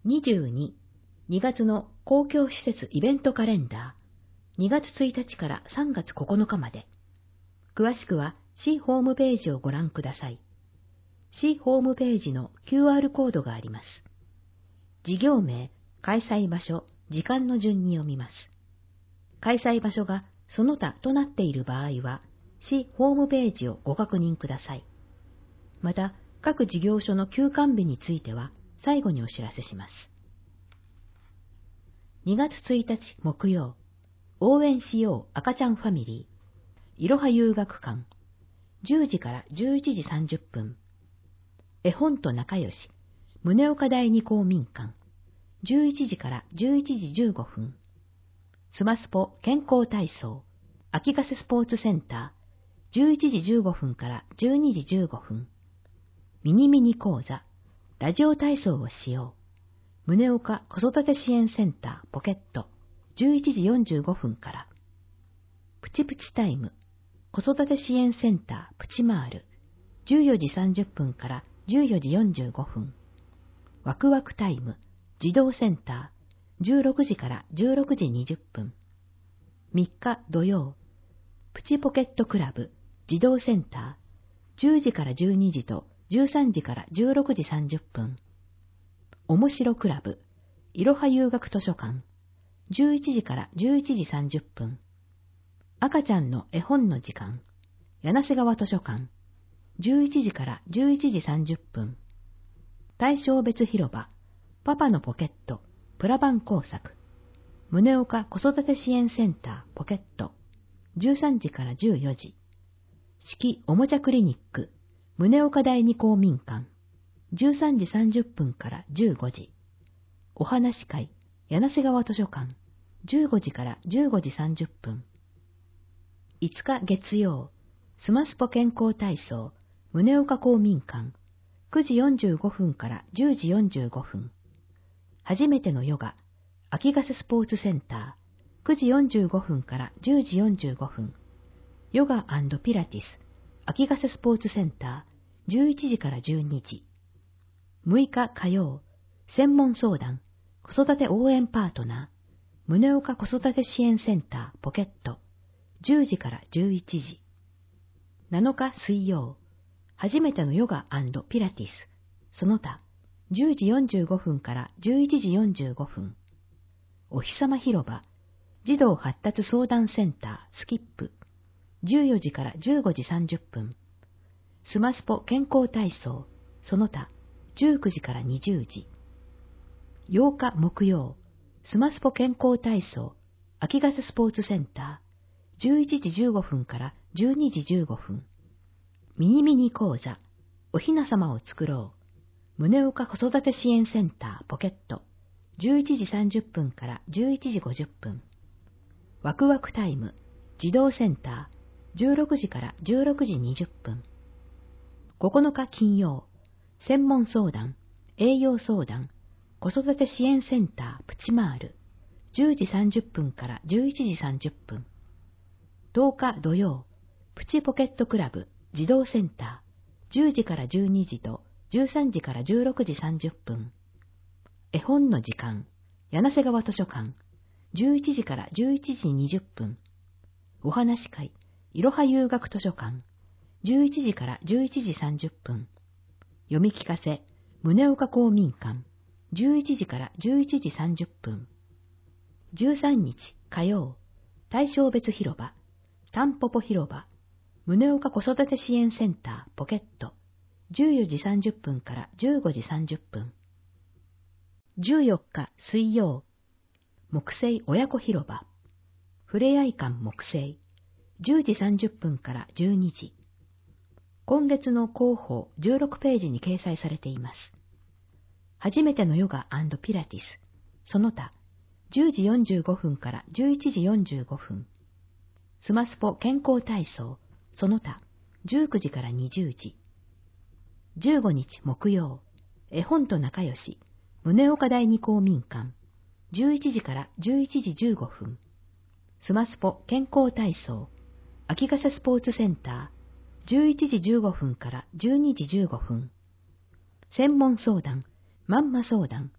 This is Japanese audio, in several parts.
22、2月の公共施設イベントカレンダー、2月1日から3月9日まで。詳しくは市ホームページをご覧ください。市ホームページの QR コードがあります。事業名、開催場所、時間の順に読みます。開催場所がその他となっている場合は、市ホームページをご確認ください。また、各事業所の休館日については、最後にお知らせします。2月1日木曜、応援しよう赤ちゃんファミリー、いろは遊学館、10時から11時30分。絵本と仲良し、宗岡第二公民館、11時から11時15分。スマスポ健康体操、秋ヶ瀬スポーツセンター、11時15分から12時15分。ミニミニ講座、ラジオ体操をしよう。宗岡子育て支援センターポケット、11時45分から。プチプチタイム、子育て支援センタープチマール、14時30分から14時45分。ワクワクタイム、児童センター、16時から16時20分。3日土曜、プチポケットクラブ、児童センター、10時から12時と13時から16時30分。おもしろクラブ、いろは遊学図書館、11時から11時30分。赤ちゃんの絵本の時間、柳瀬川図書館、11時から11時30分。対象別広場、パパのポケット、プラバン工作、宗岡子育て支援センターポケット、13時から14時。四季おもちゃクリニック、宗岡第二公民館、13時30分から15時。お話会、柳瀬川図書館、15時から15時30分。5日月曜、スマスポ健康体操、宗岡公民館、9時45分から10時45分。初めてのヨガ、秋ヶ瀬スポーツセンター、9時45分から10時45分。ヨガ&ピラティス、秋ヶ瀬スポーツセンター、11時から12時。6日火曜、専門相談、子育て応援パートナー、宗岡子育て支援センターポケット、10時から11時。7日水曜、初めてのヨガ&ピラティス、その他、10時45分から11時45分。お日様広場、児童発達相談センタースキップ、14時から15時30分。スマスポ健康体操、その他、19時から20時。8日木曜、スマスポ健康体操、秋ヶ瀬スポーツセンター、11時15分から12時15分。ミニミニ講座、おひなさまを作ろう。宗岡子育て支援センターポケット、11時30分から11時50分。ワクワクタイム、児童センター、16時から16時20分。9日金曜、専門相談、栄養相談、子育て支援センタープチマール、10時30分から11時30分。10日土曜、プチポケットクラブ、児童センター、10時から12時と13時から16時30分。絵本の時間、柳瀬川図書館、11時から11時20分。お話会、いろは遊学図書館、11時から11時30分。読み聞かせ、宗岡公民館、11時から11時30分。13日火曜、対象別広場、タンポポ広場、宗岡子育て支援センターポケット、14時30分から15時30分。14日水曜、木星親子広場、ふれあい館木星、10時30分から12時。今月の広報16ページに掲載されています。初めてのヨガ&ピラティス、その他、10時45分から11時45分。スマスポ健康体操、その他、19時から20時。15日木曜、絵本と仲良し、宗岡第二公民館、11時から11時15分。スマスポ健康体操、秋ヶ瀬スポーツセンター、11時15分から12時15分。専門相談、まんま相談、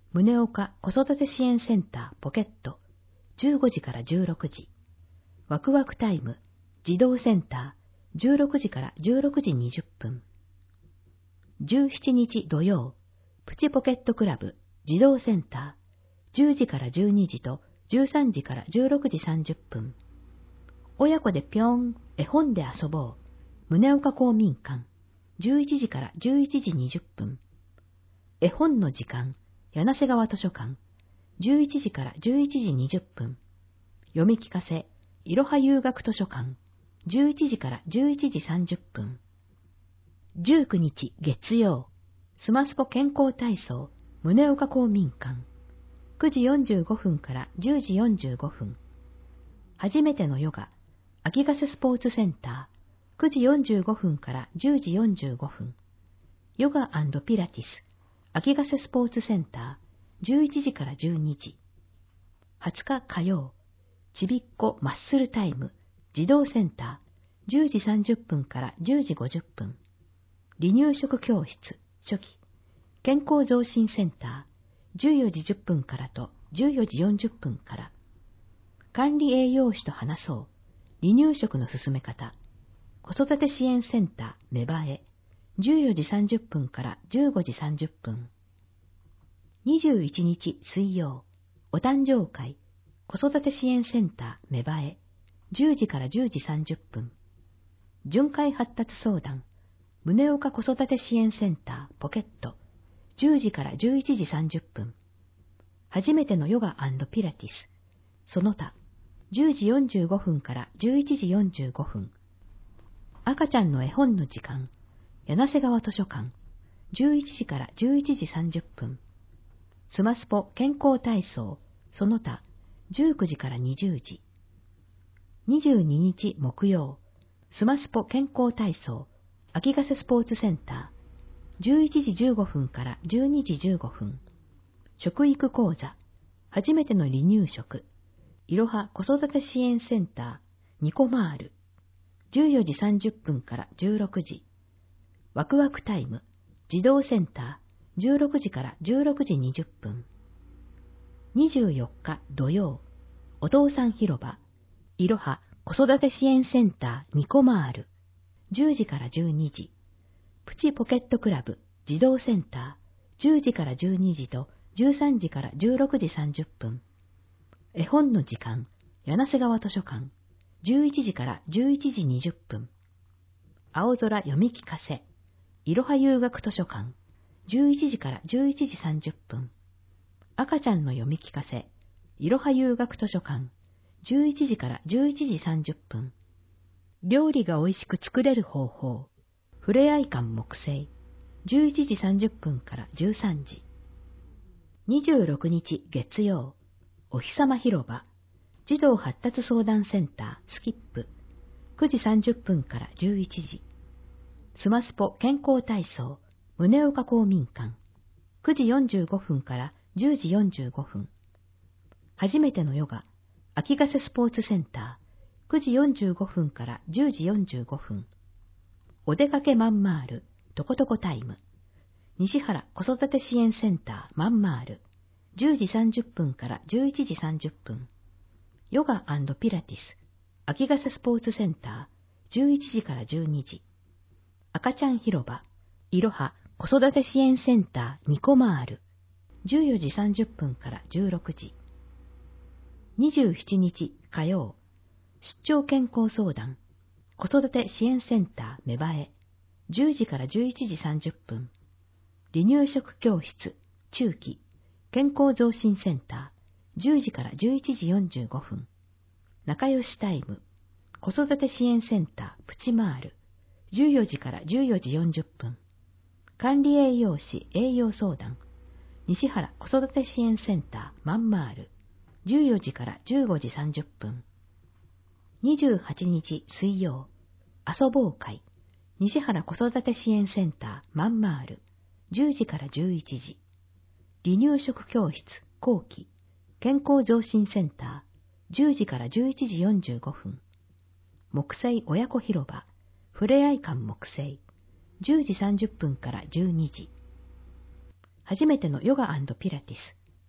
宗岡子育て支援センターポケット、15時から16時。ワクワクタイム、児童センター、16時から16時20分。17日土曜、プチポケットクラブ、児童センター、10時から12時と13時から16時30分。親子でぴょん、絵本で遊ぼう、宗岡公民館、11時から11時20分。絵本の時間、柳瀬川図書館、11時から11時20分。読み聞かせ、いろは遊学図書館、11時から11時30分。19日月曜、スマスポ健康体操、宗岡公民館、9時45分から10時45分。初めてのヨガ、秋ヶ瀬スポーツセンター、9時45分から10時45分。ヨガ&ピラティス、秋ヶ瀬スポーツセンター、11時から12時。20日火曜、ちびっこマッスルタイム、児童センター、10時30分から10時50分。離乳食教室、初期、健康増進センター、14時10分からと14時40分から。管理栄養士と話そう、離乳食の進め方、子育て支援センター、芽生え、14時30分から15時30分。21日水曜、お誕生会、子育て支援センター、芽生え、10時から10時30分。巡回発達相談、宗岡子育て支援センター、ポケット、10時から11時30分。初めてのヨガ&ピラティス、その他、10時45分から11時45分。赤ちゃんの絵本の時間、柳瀬川図書館、11時から11時30分。スマスポ健康体操、その他、19時から20時。22日木曜、スマスポ健康体操、秋ヶ瀬スポーツセンター、11時15分から12時15分。食育講座、初めての離乳食、いろは子育て支援センター、ニコマール、14時30分から16時。ワクワクタイム、児童センター、16時から16時20分。24日土曜、お父さん広場、いろは子育て支援センター、ニコマール、10時から12時。プチポケットクラブ、児童センター、10時から12時と13時から16時30分。絵本の時間、柳瀬川図書館、11時から11時20分。青空読み聞かせ、いろは遊学図書館、11時から11時30分。赤ちゃんの読み聞かせ、いろは遊学図書館、11時から11時30分。料理が美味しく作れる方法、ふれあい館木星、11時30分から13時。26日月曜、お日様広場、児童発達相談センタースキップ、9時30分から11時。スマスポ健康体操、宗岡公民館、9時45分から10時45分。初めてのヨガ、秋ヶ瀬スポーツセンター、9時45分から10時45分。お出かけマンマール、トコトコタイム。西原子育て支援センターマンマール、10時30分から11時30分。ヨガ&ピラティス、秋ヶ瀬スポーツセンター、11時から12時。赤ちゃん広場、いろは子育て支援センターニコマール、14時30分から16時。27日火曜、出張健康相談、子育て支援センター芽生え、10時から11時30分。離乳食教室、中期、健康増進センター、10時から11時45分。仲良しタイム、子育て支援センタープチマール、14時から14時40分。管理栄養士栄養相談、西原子育て支援センターマンマール、14時から15時30分。28日水曜、遊ぼう会、西原子育て支援センターマンマール、10時から11時。離乳食教室後期、健康増進センター、10時から11時45分。木星親子広場、ふれあい館木星、10時30分から12時。初めてのヨガ&ピラティス、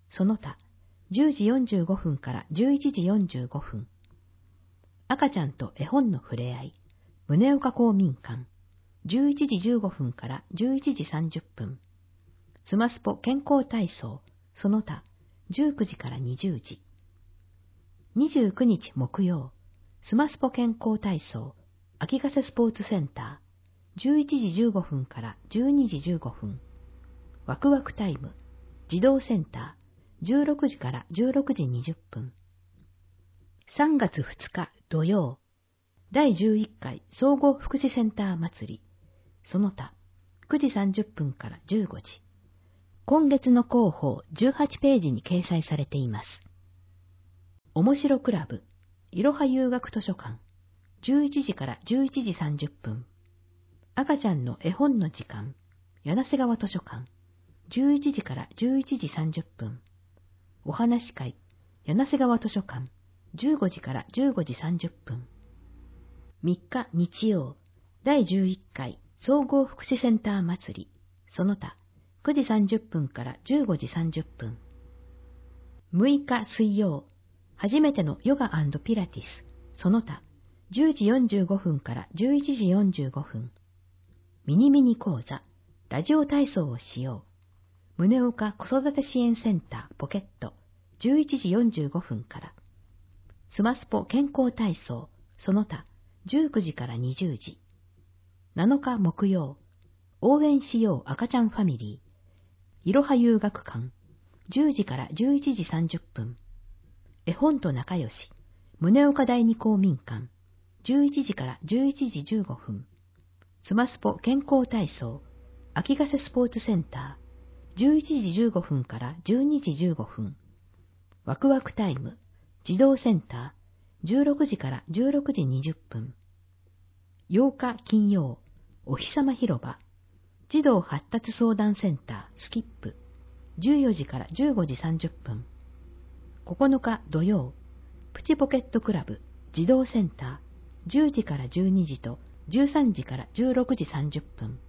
その他、10時45分から11時45分。赤ちゃんと絵本の触れ合い、宗岡公民館、11時15分から11時30分。スマスポ健康体操、その他、19時から20時。29日木曜、スマスポ健康体操、秋ヶ瀬スポーツセンター、11時15分から12時15分。ワクワクタイム、児童センター、16時から16時20分。3月2日土曜、第11回総合福祉センター祭り、その他、9時30分から15時。今月の広報18ページに掲載されています。面白クラブ、いろは遊学図書館、11時から11時30分。赤ちゃんの絵本の時間、柳瀬川図書館、11時から11時30分。お話会、柳瀬川図書館、15時から15時30分。3日日曜、第11回総合福祉センター祭り、その他、9時30分から15時30分。6日水曜、初めてのヨガ&ピラティス、その他、10時45分から11時45分。ミニミニ講座、ラジオ体操をしよう。宗岡子育て支援センターポケット、11時45分から。スマスポ健康体操、その他、19時から20時。7日木曜、応援しよう赤ちゃんファミリー。いろは遊学館、10時から11時30分。絵本と仲良し、宗岡第二公民館、11時から11時15分。スマスポ健康体操、秋ヶ瀬スポーツセンター、11時15分から12時15分。ワクワクタイム、児童センター、16時から16時20分。8日金曜、お日様広場、児童発達相談センタースキップ、14時から15時30分。9日土曜、プチポケットクラブ児童センター、10時から12時と13時から16時30分。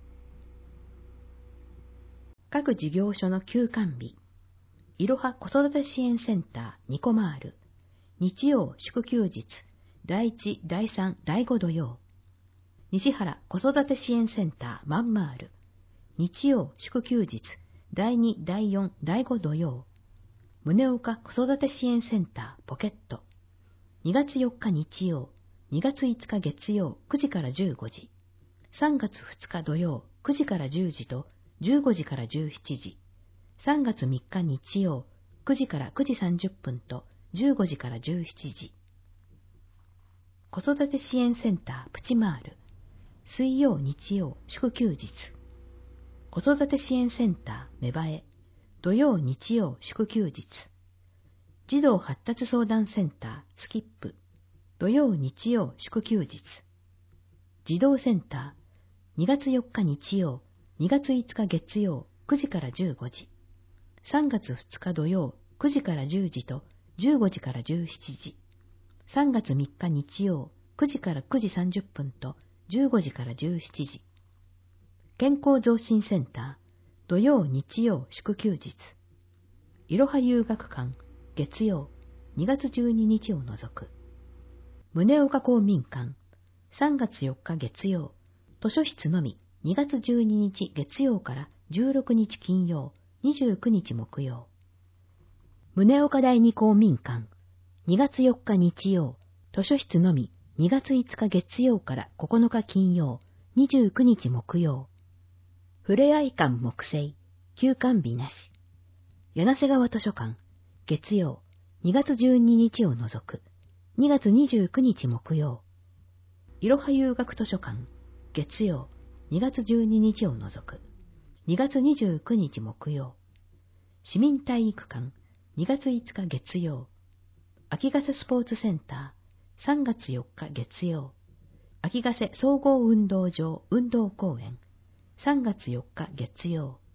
各事業所の休館日、いろは子育て支援センターニコマール、日曜祝休日、第1、第3、第5土曜。西原子育て支援センターマンマール、日曜祝休日、第2、第4、第5土曜。宗岡子育て支援センターポケット、2月4日日曜、2月5日月曜9時から15時、3月2日土曜9時から10時と15時から17時、3月3日日曜9時から9時30分と15時から17時。子育て支援センタープチマール、水曜日曜祝休日。子育て支援センター芽生え、土曜日曜祝休日。児童発達相談センタースキップ、土曜日曜祝休日。児童センター2月4日日曜、2月5日月曜9時から15時、3月2日土曜9時から10時と15時から17時、3月3日日曜9時から9時30分と15時から17時。健康増進センター土曜日曜祝休日。いろは遊学館月曜2月12日を除く。宗岡公民館3月4日月曜、図書室のみ2月12日月曜から16日金曜、29日木曜。宗岡第二公民館2月4日日曜、図書室のみ2月5日月曜から9日金曜、29日木曜。ふれあい館木製、休館日なし。柳瀬川図書館月曜2月12日を除く。2月29日木曜。いろは遊学図書館月曜2月12日を除く。2月29日木曜。市民体育館2月5日月曜。秋ヶ瀬スポーツセンター3月4日月曜。秋ヶ瀬総合運動場運動公園3月4日月曜。